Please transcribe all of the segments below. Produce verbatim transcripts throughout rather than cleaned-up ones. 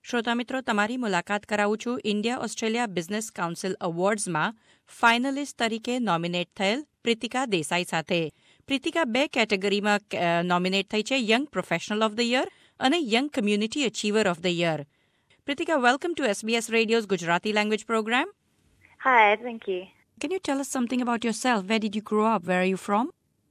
શ્રોતા મિત્રો, તમારી મુલાકાત કરાવું છું ઇન્ડિયા ઓસ્ટ્રેલિયા બિઝનેસ કાઉન્સિલ અવોર્ડ્સમાં ફાઇનલિસ્ટ તરીકે નોમિનેટ થયેલ પ્રીતિકા દેસાઈ સાથે. પ્રીતિકા બે કેટેગરીમાં નોમિનેટ થઈ છે, young professional of the year અને young community achiever of the year. Pritika, welcome to S B S Radio's Gujarati language program. Hi, thank you. Can you tell us something about yourself? Where did you grow up? Where are you from?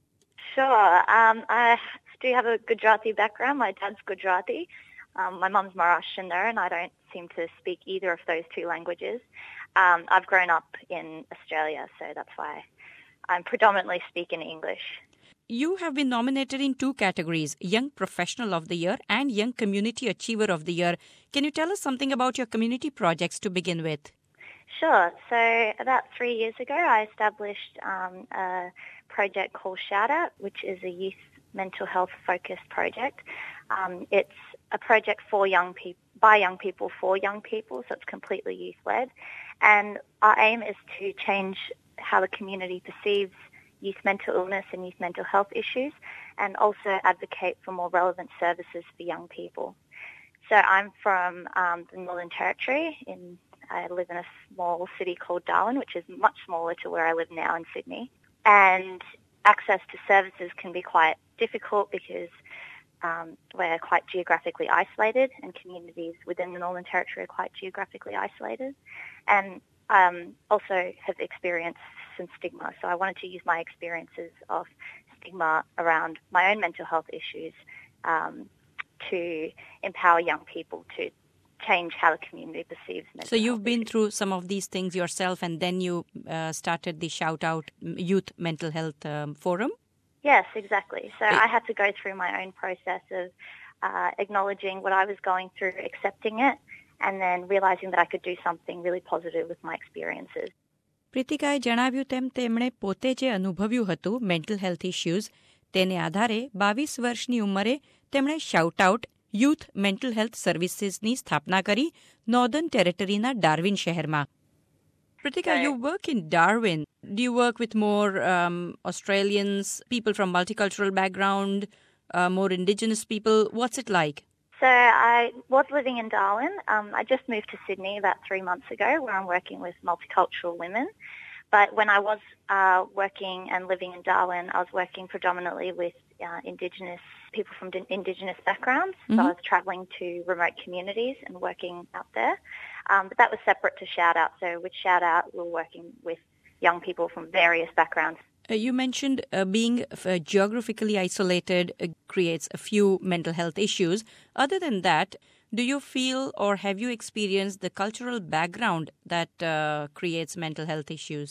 Sure. Um, I do have a Gujarati background. My dad's Gujarati. Um, my mum's Maharashtrian there, and I don't seem to speak either of those two languages. Um, I've grown up in Australia, so that's why I'm predominantly speaking English. You have been nominated in two categories, Young Professional of the Year and Young Community Achiever of the Year. Can you tell us something about your community projects to begin with? Sure. So about three years ago, I established um, a project called Shout Out, which is a youth mental health focused project. Um, it's a project for young people, by young people, for young people, so it's completely youth-led. And our aim is to change how the community perceives youth mental illness and youth mental health issues, and also advocate for more relevant services for young people. So I'm from um, the Northern Territory. In I live in a small city called Darwin, which is much smaller to where I live now in Sydney. And access to services can be quite difficult because um, we're quite geographically isolated, and communities within the Northern Territory are quite geographically isolated. And um, also have experienced some stigma. So I wanted to use my experiences of stigma around my own mental health issues um, to empower young people to change how the community perceives mental So you've health been issues. through some of these things yourself, and then you uh, started the Shout Out Youth Mental Health um, Forum? Yes, exactly. So I had to go through my own process of uh, acknowledging what I was going through, accepting it, and then realizing that I could do something really positive with my experiences. પ્રીતિકાએ જણાવ્યું તેમ તેમણે પોતે જે અનુભવ્યું હતું mental health issues, તેને આધારે બાવીસ વર્ષની ઉંમરે તેમણે shout out youth mental health સર્વિસીસની સ્થાપના કરી નોર્ધન ટેરેટરીના ડાર્વિન શહેરમાં. Pritika, you work in Darwin. Do you work with more um, Australians, people from multicultural background, uh, more Indigenous people? What's it like? So I was living in Darwin. Um, I just moved to Sydney about three months ago, where I'm working with multicultural women. But when I was uh, working and living in Darwin, I was working predominantly with uh, Indigenous people from d- Indigenous backgrounds. Mm-hmm. So I was travelling to remote communities and working out there. Um, but that was separate to Shout Out. So with Shout Out, we were working with young people from various backgrounds. Uh, you mentioned uh, being uh, geographically isolated uh, creates a few mental health issues. Other than that, do you feel or have you experienced the cultural background that uh, creates mental health issues?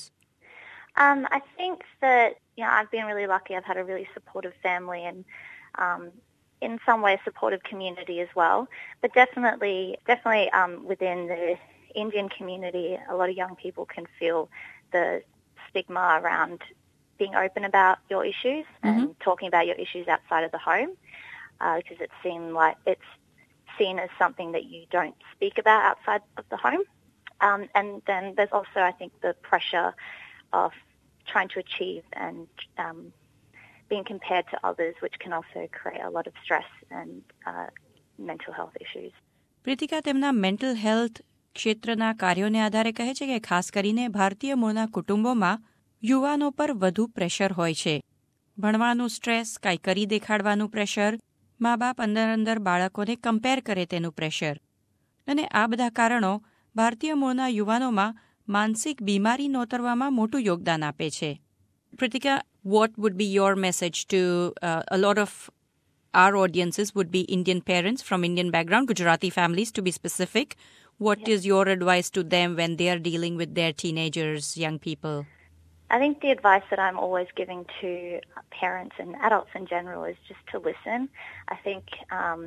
Um, I think that, you know, I've been really lucky. I've had a really supportive family and um, in some ways supportive community as well. But definitely, definitely um, within the Indian community, a lot of young people can feel the stigma around being open about your issues and mm-hmm. talking about your issues outside of the home, uh, because it seemed like it's seen as something that you don't speak about outside of the home. Um, and then there's also, I think, the pressure of trying to achieve and um, being compared to others, which can also create a lot of stress and uh, mental health issues. Pritika તેમના mental health ક્ષેત્રના કાર્યોને આધારે કહે છે કે ખાસ કરીને ભારતીય મૂળના કુટુંબોમાં યુવાનો પર વધુ પ્રેશર હોય છે. ભણવાનું સ્ટ્રેસ, કાંઈ કરી દેખાડવાનું પ્રેશર, મા બાપ અંદર અંદર બાળકોને કમ્પેર કરે તેનું પ્રેશર. અને આ બધા કારણો ભારતીય મૂળના યુવાનોમાં માનસિક બીમારી નોતરવામાં મોટું યોગદાન આપે છે. Pritika, what would be your message to uh, a lot of our audiences would be Indian parents from Indian background, Gujarati families to be specific. What yeah. is your advice to them when they are dealing with their teenagers, young people? I think the advice that I'm always giving to parents and adults in general is just to listen. I think um,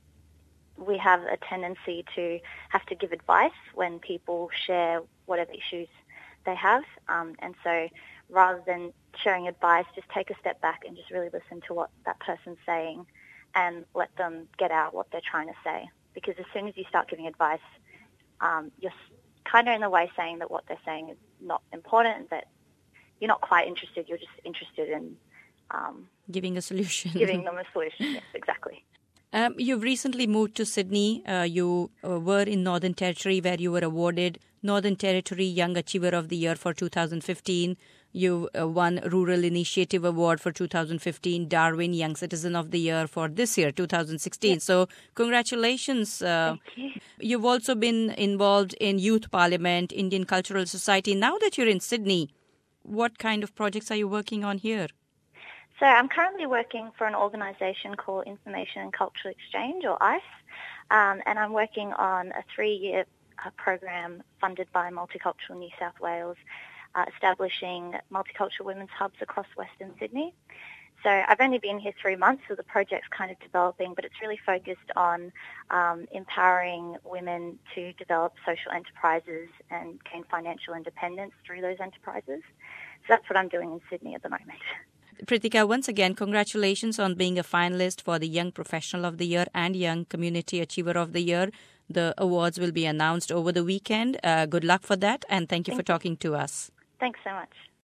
we have a tendency to have to give advice when people share whatever issues they have. Um, and so rather than sharing advice, just take a step back and just really listen to what that person's saying and let them get out what they're trying to say. Because as soon as you start giving advice, um, you're kind of in a way saying that what they're saying is not important, that you're not quite interested, you're just interested in um, giving a solution. Giving them a solution, yes, exactly. Um, you've recently moved to Sydney. Uh, you uh, were in Northern Territory, where you were awarded Northern Territory Young Achiever of the Year for two thousand fifteen. You uh, won Rural Initiative Award for two thousand fifteen, Darwin Young Citizen of the Year for this year, two thousand sixteen. Yep. So congratulations. Uh, Thank you. You've also been involved in Youth Parliament, Indian Cultural Society. Now that you're in Sydney, what kind of projects are you working on here? So I'm currently working for an organisation called Information and Cultural Exchange, or I C E, um, and I'm working on a three-year uh, program funded by Multicultural New South Wales, uh, establishing multicultural women's hubs across Western Sydney. So I've only been here three months, so the project's kind of developing, but it's really focused on um, empowering women to develop social enterprises and gain financial independence through those enterprises. So that's what I'm doing in Sydney at the moment. Pritika, once again, congratulations on being a finalist for the Young Professional of the Year and Young Community Achiever of the Year. The awards will be announced over the weekend. Uh, good luck for that, and thank you thank for you. talking to us. Thanks so much.